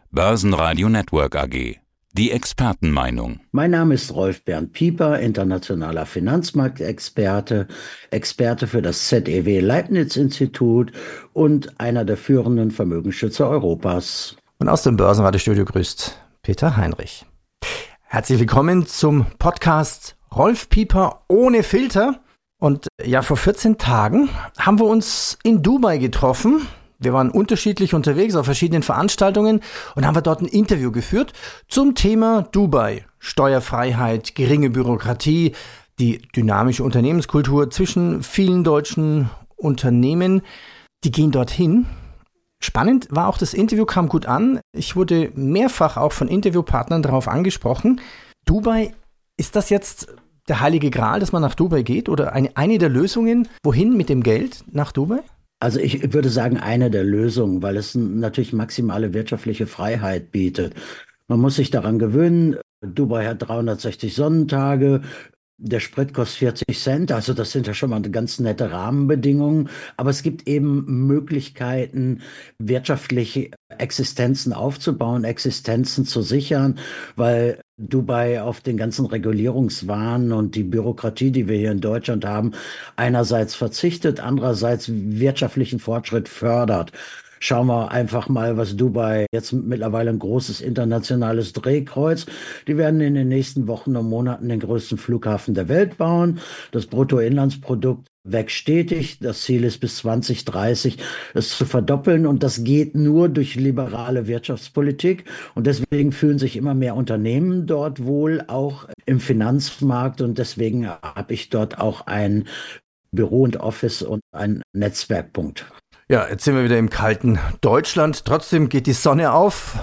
Börsenradio Network AG. Die Expertenmeinung. Mein Name ist Rolf Bernd Pieper, internationaler Finanzmarktexperte, Experte für das ZEW Leibniz Institut und einer der führenden Vermögensschützer Europas. Und aus dem Börsenradiostudio grüßt Peter Heinrich. Herzlich willkommen zum Podcast Rolf Pieper ohne Filter. Und ja, vor 14 Tagen haben wir uns in Dubai getroffen. Wir waren unterschiedlich unterwegs auf verschiedenen Veranstaltungen und haben dort ein Interview geführt zum Thema Dubai. Steuerfreiheit, geringe Bürokratie, die dynamische Unternehmenskultur zwischen vielen deutschen Unternehmen. Die gehen dorthin. Spannend war auch, das Interview kam gut an. Ich wurde mehrfach auch von Interviewpartnern darauf angesprochen. Dubai, ist das jetzt der heilige Gral, dass man nach Dubai geht? Oder eine der Lösungen? Wohin mit dem Geld nach Dubai? Also ich würde sagen, eine der Lösungen, weil es natürlich maximale wirtschaftliche Freiheit bietet. Man muss sich daran gewöhnen, Dubai hat 360 Sonnentage, der Sprit kostet 40 Cent, also das sind ja schon mal ganz nette Rahmenbedingungen, aber es gibt eben Möglichkeiten, wirtschaftliche Existenzen aufzubauen, Existenzen zu sichern, weil Dubai auf den ganzen Regulierungswahn und die Bürokratie, die wir hier in Deutschland haben, einerseits verzichtet, andererseits wirtschaftlichen Fortschritt fördert. Schauen wir einfach mal, was Dubai jetzt mittlerweile ein großes internationales Drehkreuz. Die werden in den nächsten Wochen und Monaten den größten Flughafen der Welt bauen. Das Bruttoinlandsprodukt wächst stetig. Das Ziel ist bis 2030 es zu verdoppeln und das geht nur durch liberale Wirtschaftspolitik und deswegen fühlen sich immer mehr Unternehmen dort wohl, auch im Finanzmarkt und deswegen habe ich dort auch ein Büro und Office und einen Netzwerkpunkt. Ja, jetzt sind wir wieder im kalten Deutschland. Trotzdem geht die Sonne auf.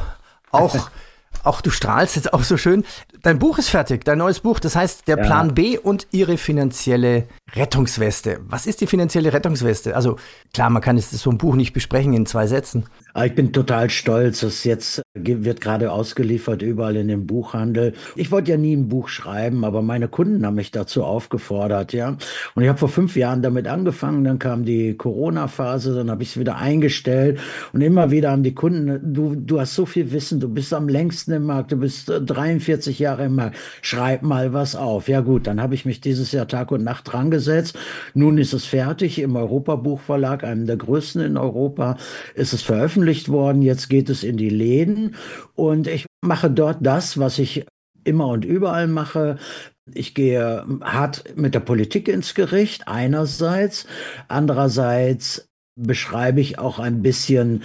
Auch du strahlst jetzt auch so schön. Dein Buch ist fertig, dein neues Buch. Das heißt, der Plan B und ihre finanzielle Rettungsweste. Was ist die finanzielle Rettungsweste? Also klar, man kann so ein Buch nicht besprechen in 2 Sätzen. Ich bin total stolz. Es jetzt wird gerade ausgeliefert überall in dem Buchhandel. Ich wollte ja nie ein Buch schreiben, aber meine Kunden haben mich dazu aufgefordert, ja. Und ich habe vor 5 Jahren damit angefangen. Dann kam die Corona-Phase, dann habe ich es wieder eingestellt. Und immer wieder haben die Kunden, du hast so viel Wissen, du bist am längsten im Markt, du bist 43 Jahre im Markt. Schreib mal was auf. Ja gut, dann habe ich mich dieses Jahr Tag und Nacht dran gesetzt. Nun ist es fertig im Europa-Buchverlag, einem der größten in Europa, ist es veröffentlicht worden. Jetzt geht es in die Läden und ich mache dort das, was ich immer und überall mache. Ich gehe hart mit der Politik ins Gericht, einerseits. Andererseits beschreibe ich auch ein bisschen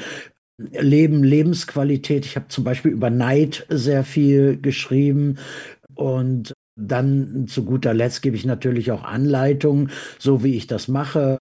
Lebensqualität. Ich habe zum Beispiel über Neid sehr viel geschrieben und dann zu guter Letzt gebe ich natürlich auch Anleitungen, so wie ich das mache.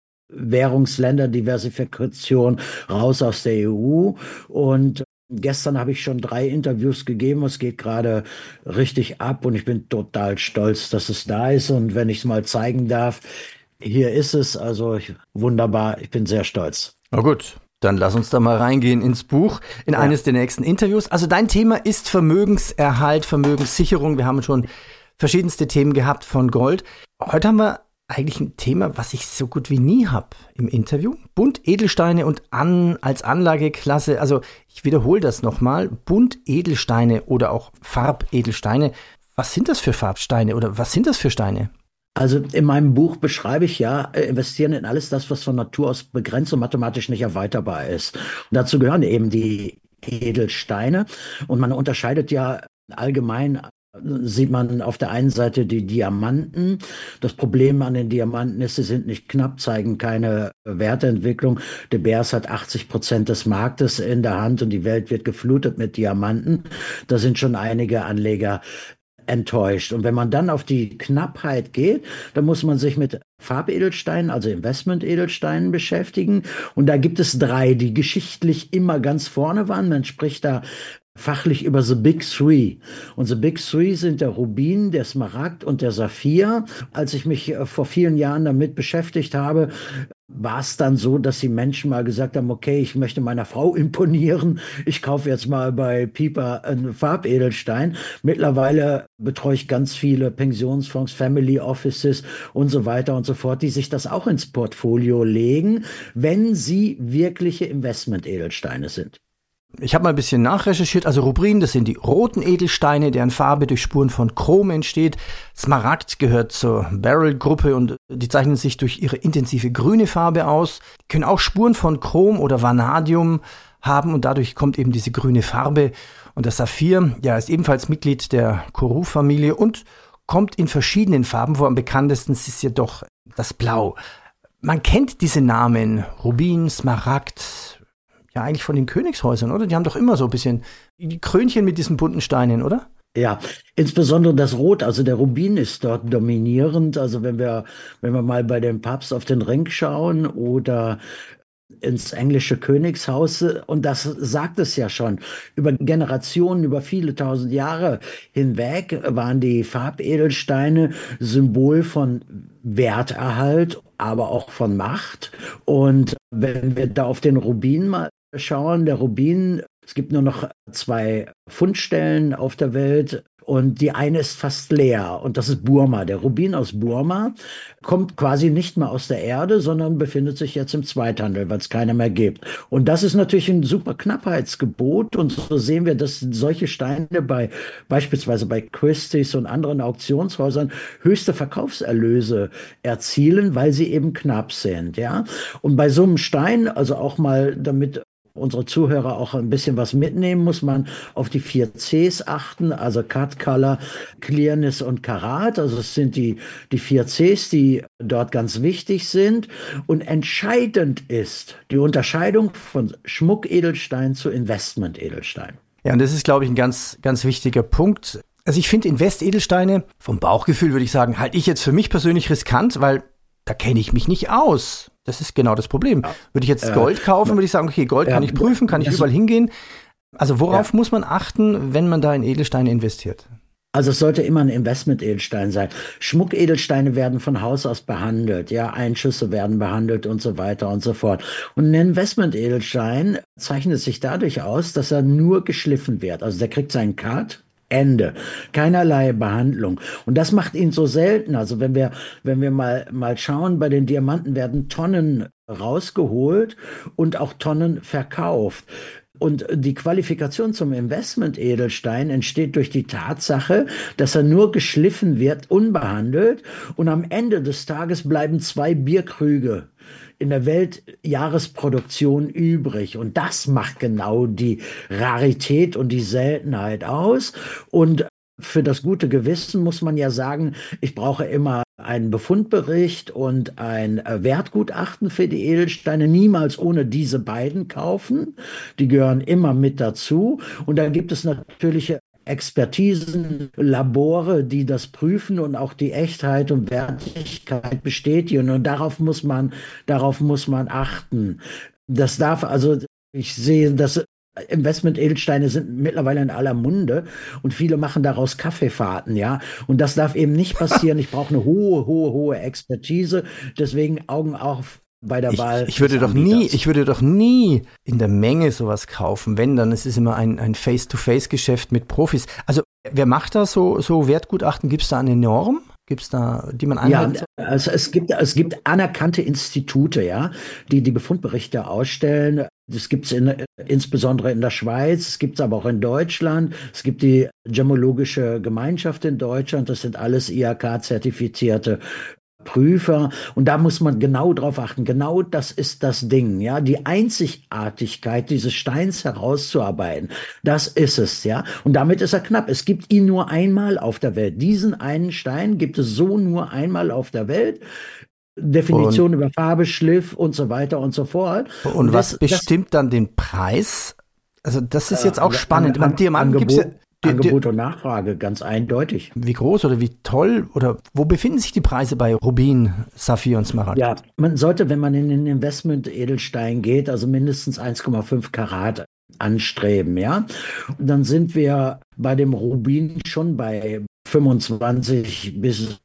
Währungsländerdiversifikation raus aus der EU. Und gestern habe ich schon 3 Interviews gegeben. Es geht gerade richtig ab und ich bin total stolz, dass es da ist. Und wenn ich es mal zeigen darf, hier ist es. Also wunderbar, ich bin sehr stolz. Na gut. Dann lass uns da mal reingehen ins Buch, in eines der nächsten Interviews. Also dein Thema ist Vermögenserhalt, Vermögenssicherung. Wir haben schon verschiedenste Themen gehabt von Gold. Heute haben wir eigentlich ein Thema, was ich so gut wie nie habe im Interview. Bunt, Edelsteine und als Anlageklasse, also ich wiederhole das nochmal, Bunt, Edelsteine oder auch Farbedelsteine. Was sind das für Farbsteine oder was sind das für Steine? Also in meinem Buch beschreibe ich ja, investieren in alles das, was von Natur aus begrenzt und mathematisch nicht erweiterbar ist. Und dazu gehören eben die Edelsteine und man unterscheidet ja allgemein. Sieht man auf der einen Seite die Diamanten. Das Problem an den Diamanten ist, sie sind nicht knapp, zeigen keine Wertentwicklung. De Beers hat 80% des Marktes in der Hand und die Welt wird geflutet mit Diamanten. Da sind schon einige Anleger enttäuscht. Und wenn man dann auf die Knappheit geht, dann muss man sich mit Farbedelsteinen, also Investment-Edelsteinen beschäftigen. Und da gibt es 3, die geschichtlich immer ganz vorne waren. Man spricht da fachlich über The Big Three. Und The Big Three sind der Rubin, der Smaragd und der Saphir. Als ich mich vor vielen Jahren damit beschäftigt habe, war es dann so, dass die Menschen mal gesagt haben, okay, ich möchte meiner Frau imponieren, ich kaufe jetzt mal bei Pieper einen Farbedelstein. Mittlerweile betreue ich ganz viele Pensionsfonds, Family Offices und so weiter und so fort, die sich das auch ins Portfolio legen, wenn sie wirkliche Investment-Edelsteine sind. Ich habe mal ein bisschen nachrecherchiert. Also Rubin, das sind die roten Edelsteine, deren Farbe durch Spuren von Chrom entsteht. Smaragd gehört zur Beryl-Gruppe und die zeichnen sich durch ihre intensive grüne Farbe aus. Die können auch Spuren von Chrom oder Vanadium haben und dadurch kommt eben diese grüne Farbe. Und der Saphir, ja, ist ebenfalls Mitglied der Kourou-Familie und kommt in verschiedenen Farben vor. Am bekanntesten ist ja doch das Blau. Man kennt diese Namen, Rubin, Smaragd, ja eigentlich von den Königshäusern, oder? Die haben doch immer so ein bisschen die Krönchen mit diesen bunten Steinen, oder? Ja, insbesondere das Rot, also der Rubin ist dort dominierend. Also wenn wir mal bei dem Papst auf den Ring schauen oder ins englische Königshaus, und das sagt es ja schon, über Generationen, über viele tausend Jahre hinweg waren die Farbedelsteine Symbol von Werterhalt, aber auch von Macht. Und wenn wir da auf den Rubin mal schauen, der Rubin, es gibt nur noch 2 Fundstellen auf der Welt. Und die eine ist fast leer und das ist Burma. Der Rubin aus Burma kommt quasi nicht mehr aus der Erde, sondern befindet sich jetzt im Zweithandel, weil es keiner mehr gibt. Und das ist natürlich ein super Knappheitsgebot. Und so sehen wir, dass solche Steine beispielsweise bei Christie's und anderen Auktionshäusern höchste Verkaufserlöse erzielen, weil sie eben knapp sind, ja. Und bei so einem Stein, also auch mal damit unsere Zuhörer auch ein bisschen was mitnehmen, muss man auf die 4 Cs achten, also Cut, Color, Clearness und Karat. Also es sind die 4 Cs, die dort ganz wichtig sind. Und entscheidend ist die Unterscheidung von Schmuckedelstein zu Investmentedelstein. Ja, und das ist, glaube ich, ein ganz, ganz wichtiger Punkt. Also ich finde Investedelsteine, vom Bauchgefühl würde ich sagen, halte ich jetzt für mich persönlich riskant, weil da kenne ich mich nicht aus. Das ist genau das Problem. Würde ich jetzt Gold kaufen, würde ich sagen, okay, Gold kann ich prüfen, kann ich überall hingehen. Also worauf muss man achten, wenn man da in Edelsteine investiert? Also es sollte immer ein Investment-Edelstein sein. Schmuckedelsteine werden von Haus aus behandelt, ja, Einschüsse werden behandelt und so weiter und so fort. Und ein Investment-Edelstein zeichnet sich dadurch aus, dass er nur geschliffen wird. Also der kriegt seinen Cut. Ende. Keinerlei Behandlung. Und das macht ihn so selten. Also wenn wir mal schauen, bei den Diamanten werden Tonnen rausgeholt und auch Tonnen verkauft. Und die Qualifikation zum Investment-Edelstein entsteht durch die Tatsache, dass er nur geschliffen wird, unbehandelt. Und am Ende des Tages bleiben 2 Bierkrüge in der Weltjahresproduktion übrig. Und das macht genau die Rarität und die Seltenheit aus. Und für das gute Gewissen muss man ja sagen, ich brauche immer einen Befundbericht und ein Wertgutachten für die Edelsteine, niemals ohne diese beiden kaufen. Die gehören immer mit dazu. Und da gibt es natürliche Expertisen, Labore, die das prüfen und auch die Echtheit und Wertigkeit bestätigen. Und darauf muss man achten. Das darf, also ich sehe, dass Investment-Edelsteine sind mittlerweile in aller Munde und viele machen daraus Kaffeefahrten, ja. Und das darf eben nicht passieren. Ich brauche eine hohe Expertise. Deswegen Augen auf bei der Wahl. Ich würde doch nie in der Menge sowas kaufen. Wenn, dann ist es immer ein Face-to-Face-Geschäft mit Profis. Also wer macht da so Wertgutachten? Gibt es da eine Norm? Gibt es da, die man anwendet? Ja, also es gibt anerkannte Institute, ja, die Befundberichte ausstellen. Das gibt es insbesondere in der Schweiz, es gibt es aber auch in Deutschland. Es gibt die Gemmologische Gemeinschaft in Deutschland. Das sind alles IHK-zertifizierte Prüfer. Und da muss man genau drauf achten. Genau das ist das Ding, ja. Die Einzigartigkeit dieses Steins herauszuarbeiten. Das ist es, ja. Und damit ist er knapp. Es gibt ihn nur einmal auf der Welt. Diesen einen Stein gibt es so nur einmal auf der Welt. Definition über Farbe, Schliff und so weiter und so fort. Und was bestimmt dann den Preis? Also das ist jetzt auch spannend. Beim Diamanten gibt es ja Angebot und Nachfrage, ganz eindeutig. Wie groß oder wie toll oder wo befinden sich die Preise bei Rubin, Saphir und Smaragd? Ja, man sollte, wenn man in den Investment-Edelstein geht, also mindestens 1,5 Karat anstreben, ja. Und dann sind wir bei dem Rubin schon bei 25.000 bis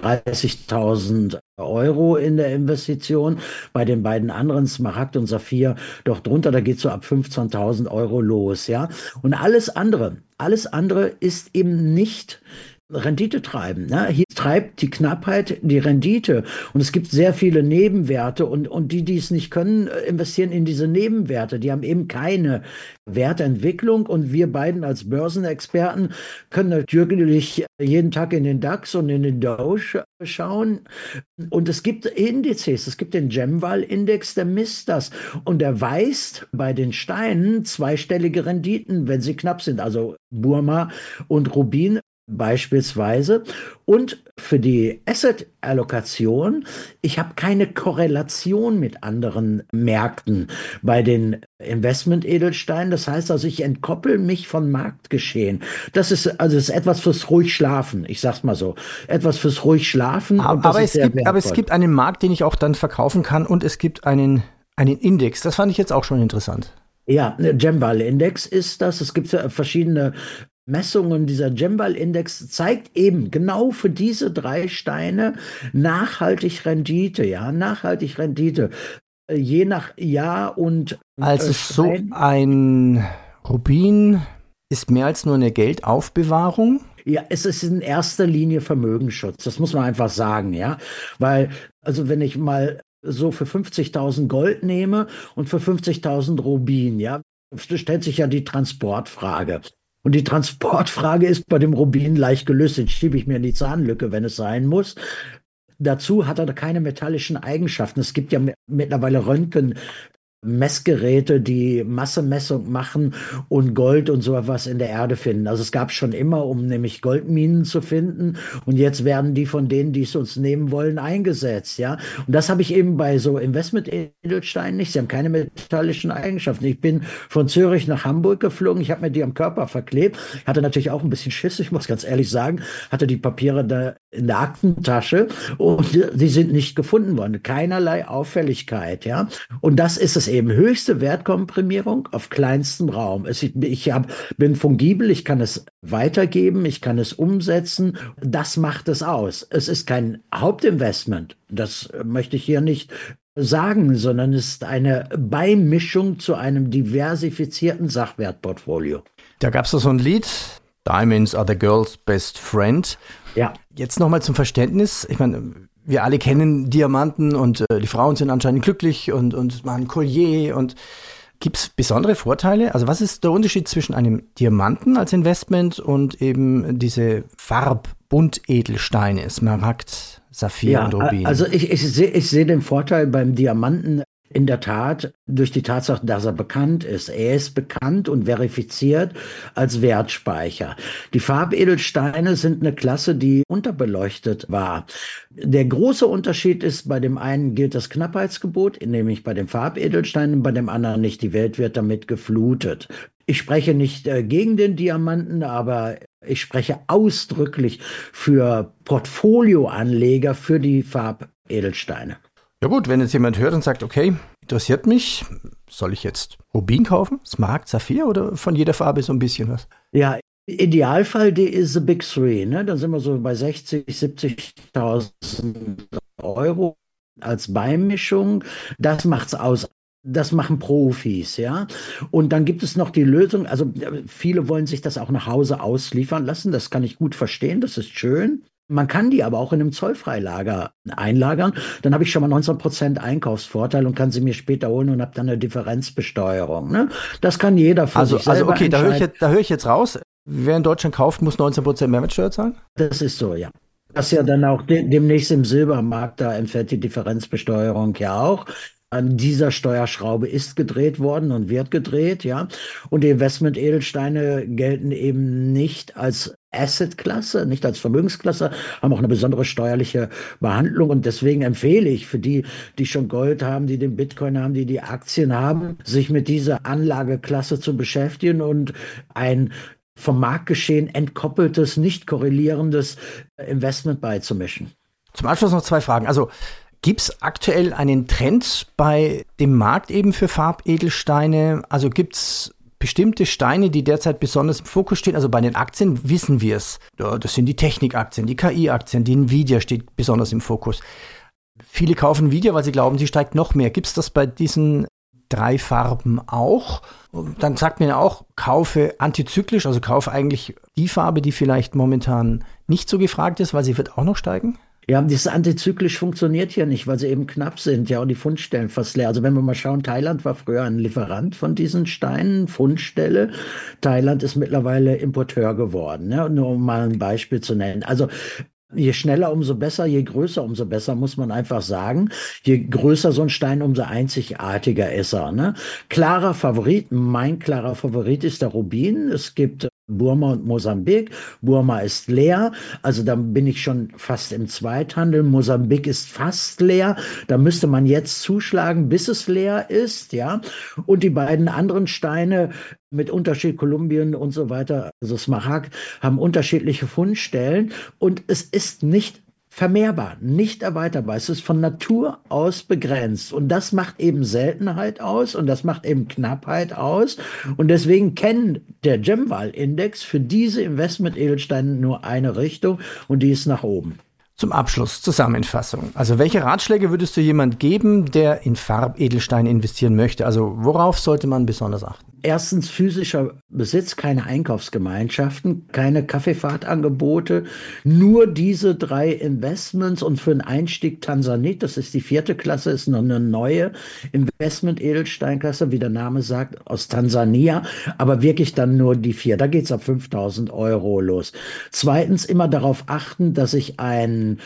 30.000 Euro in der Investition. Bei den beiden anderen, Smaragd und Saphir, doch drunter, da geht so ab 15.000 Euro los, ja. Und alles andere ist eben nicht Rendite treiben. Ne? Hier treibt die Knappheit die Rendite. Und es gibt sehr viele Nebenwerte und die, die es nicht können, investieren in diese Nebenwerte. Die haben eben keine Wertentwicklung und wir beiden als Börsenexperten können natürlich jeden Tag in den DAX und in den Dow schauen. Und es gibt Indizes, es gibt den Gemval-Index, der misst das. Und der weist bei den Steinen zweistellige Renditen, wenn sie knapp sind. Also Burma und Rubin beispielsweise. Und für die Asset-Allokation, ich habe keine Korrelation mit anderen Märkten bei den Investment-Edelsteinen. Das heißt also, ich entkoppel mich von Marktgeschehen. Das ist etwas fürs ruhig Schlafen. Ich sag's mal so. Etwas fürs ruhig Schlafen. Aber es gibt einen Markt, den ich auch dann verkaufen kann und es gibt einen Index. Das fand ich jetzt auch schon interessant. Ja, Gemval-Index ist das. Es gibt verschiedene Messungen. Dieser Gemval-Index zeigt eben genau für diese 3 Steine nachhaltig Rendite, ja, nachhaltig Rendite, je nach Jahr und also so ein Rubin ist mehr als nur eine Geldaufbewahrung? Ja, es ist in erster Linie Vermögensschutz, das muss man einfach sagen, ja, weil, also wenn ich mal so für 50.000 Gold nehme und für 50.000 Rubin, ja, stellt sich ja die Transportfrage. Und die Transportfrage ist bei dem Rubin leicht gelöst. Den schiebe ich mir in die Zahnlücke, wenn es sein muss. Dazu hat er keine metallischen Eigenschaften. Es gibt ja mittlerweile Röntgen-Messgeräte, die Massemessung machen und Gold und so etwas in der Erde finden. Also es gab schon immer, um nämlich Goldminen zu finden. Und jetzt werden die von denen, die es uns nehmen wollen, eingesetzt. Ja, und das habe ich eben bei so Investment-Edelsteinen nicht. Sie haben keine metallischen Eigenschaften. Ich bin von Zürich nach Hamburg geflogen. Ich habe mir die am Körper verklebt. Hatte natürlich auch ein bisschen Schiss, ich muss ganz ehrlich sagen. Hatte die Papiere da in der Aktentasche und die sind nicht gefunden worden. Keinerlei Auffälligkeit. Ja, und das ist es eben. Höchste Wertkomprimierung auf kleinstem Raum. Bin fungibel, ich kann es weitergeben, ich kann es umsetzen. Das macht es aus. Es ist kein Hauptinvestment. Das möchte ich hier nicht sagen, sondern es ist eine Beimischung zu einem diversifizierten Sachwertportfolio. Da gab es so ein Lied, Diamonds are the girl's best friend. Ja. Jetzt nochmal zum Verständnis. Ich meine, wir alle kennen Diamanten und die Frauen sind anscheinend glücklich und machen Collier. Und gibt es besondere Vorteile? Also was ist der Unterschied zwischen einem Diamanten als Investment und eben diese Farbbuntedelsteine, Smaragd, Saphir und Rubin? Also ich sehe den Vorteil beim Diamanten in der Tat durch die Tatsache, dass er bekannt ist. Er ist bekannt und verifiziert als Wertspeicher. Die Farbedelsteine sind eine Klasse, die unterbeleuchtet war. Der große Unterschied ist, bei dem einen gilt das Knappheitsgebot, nämlich bei den Farbedelsteinen, bei dem anderen nicht. Die Welt wird damit geflutet. Ich spreche nicht gegen den Diamanten, aber ich spreche ausdrücklich für Portfolioanleger für die Farbedelsteine. Ja gut, wenn jetzt jemand hört und sagt, okay, interessiert mich, soll ich jetzt Rubin kaufen, Smaragd, Saphir oder von jeder Farbe so ein bisschen was? Ja, Idealfall, die ist the Big Three, ne? Dann sind wir so bei 60.000, 70.000 Euro als Beimischung. Das macht's aus. Das machen Profis, ja. Und dann gibt es noch die Lösung, also viele wollen sich das auch nach Hause ausliefern lassen. Das kann ich gut verstehen, das ist schön. Man kann die aber auch in einem Zollfreilager einlagern. Dann habe ich schon mal 19% Einkaufsvorteil und kann sie mir später holen und habe dann eine Differenzbesteuerung. Ne? Das kann jeder für sich selber okay, entscheiden. Da höre ich jetzt raus. Wer in Deutschland kauft, muss 19% Mehrwertsteuer zahlen? Das ist so, ja. Das ja dann auch demnächst im Silbermarkt, da entfällt die Differenzbesteuerung ja auch. An dieser Steuerschraube ist gedreht worden und wird gedreht, ja. Und die Investment-Edelsteine gelten eben nicht als Asset-Klasse, nicht als Vermögensklasse, haben auch eine besondere steuerliche Behandlung. Und deswegen empfehle ich für die, die schon Gold haben, die den Bitcoin haben, die Aktien haben, sich mit dieser Anlageklasse zu beschäftigen und ein vom Marktgeschehen entkoppeltes, nicht korrelierendes Investment beizumischen. Zum Abschluss noch 2 Fragen. Also gibt es aktuell einen Trend bei dem Markt eben für Farbedelsteine? Also gibt es bestimmte Steine, die derzeit besonders im Fokus stehen? Also bei den Aktien wissen wir es. Ja, das sind die Technikaktien, die KI-Aktien, die Nvidia steht besonders im Fokus. Viele kaufen Nvidia, weil sie glauben, sie steigt noch mehr. Gibt es das bei diesen drei Farben auch. Dann sagt man ja auch, kaufe antizyklisch, also kaufe eigentlich die Farbe, die vielleicht momentan nicht so gefragt ist, weil sie wird auch noch steigen. Ja, dieses antizyklisch funktioniert hier nicht, weil sie eben knapp sind, ja, und die Fundstellen fast leer. Also wenn wir mal schauen, Thailand war früher ein Lieferant von diesen Steinen, Fundstelle. Thailand ist mittlerweile Importeur geworden, ne? Nur um mal ein Beispiel zu nennen. Also je schneller, umso besser, je größer, umso besser, muss man einfach sagen. Je größer so ein Stein, umso einzigartiger ist er, ne? Klarer Favorit, mein klarer Favorit ist der Rubin. Es gibt Burma und Mosambik. Burma ist leer, also da bin ich schon fast im Zweithandel. Mosambik ist fast leer, da müsste man jetzt zuschlagen, bis es leer ist, ja. Und die beiden anderen Steine mit Unterschied, Kolumbien und so weiter, also Smaragd, haben unterschiedliche Fundstellen und es ist nicht vermehrbar, nicht erweiterbar. Es ist von Natur aus begrenzt. Und das macht eben Seltenheit aus und das macht eben Knappheit aus. Und deswegen kennt der GEM-Wahl-Index für diese Investment-Edelsteine nur eine Richtung und die ist nach oben. Zum Abschluss, Zusammenfassung. Also welche Ratschläge würdest du jemand geben, der in Farbedelsteine investieren möchte? Also worauf sollte man besonders achten? Erstens physischer Besitz, keine Einkaufsgemeinschaften, keine Kaffeefahrtangebote, nur diese drei Investments und für den Einstieg Tansanit, das ist die 4. Klasse, ist noch eine neue Investment-Edelsteinklasse, wie der Name sagt, aus Tansania, aber wirklich dann nur die 4. Da geht's ab 5.000 Euro los. Zweitens immer darauf achten, dass ich ein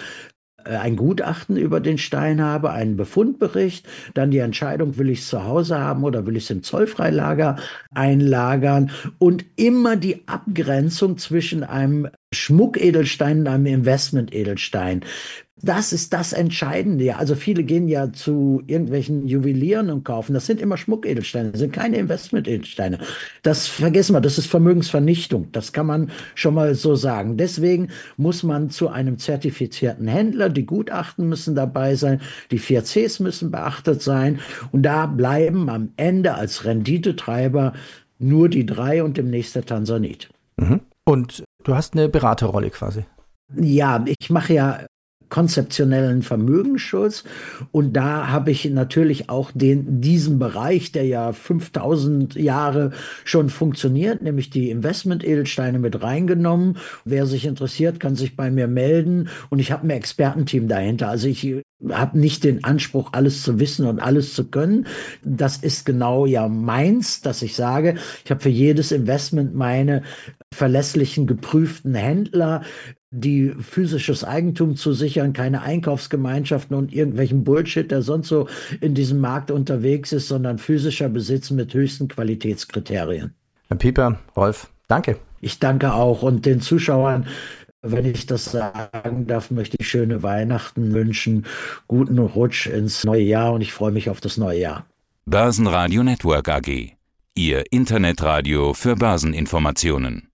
Gutachten über den Stein habe, einen Befundbericht, dann die Entscheidung, will ich es zu Hause haben oder will ich es im Zollfreilager einlagern und immer die Abgrenzung zwischen einem Schmuckedelstein und einem Investment-Edelstein. Das ist das Entscheidende. Ja. Also viele gehen ja zu irgendwelchen Juwelieren und kaufen. Das sind immer Schmuckedelsteine, das sind keine Investment-Edelsteine. Das vergessen wir, das ist Vermögensvernichtung. Das kann man schon mal so sagen. Deswegen muss man zu einem zertifizierten Händler, die Gutachten müssen dabei sein, die 4 Cs müssen beachtet sein. Und da bleiben am Ende als Renditetreiber nur die 3 und demnächst der Tansanit. Mhm. Und du hast eine Beraterrolle quasi. Ja, ich mache ja konzeptionellen Vermögensschutz und da habe ich natürlich auch diesen Bereich, der ja 5000 Jahre schon funktioniert, nämlich die Investment-Edelsteine mit reingenommen. Wer sich interessiert, kann sich bei mir melden und ich habe ein Expertenteam dahinter. Also ich habe nicht den Anspruch, alles zu wissen und alles zu können. Das ist genau ja meins, dass ich sage, ich habe für jedes Investment meine verlässlichen, geprüften Händler, die physisches Eigentum zu sichern, keine Einkaufsgemeinschaften und irgendwelchen Bullshit, der sonst so in diesem Markt unterwegs ist, sondern physischer Besitz mit höchsten Qualitätskriterien. Herr Pieper, Rolf, danke. Ich danke auch und den Zuschauern, wenn ich das sagen darf, möchte ich schöne Weihnachten wünschen, guten Rutsch ins neue Jahr und ich freue mich auf das neue Jahr. Börsenradio Network AG. Ihr Internetradio für Börseninformationen.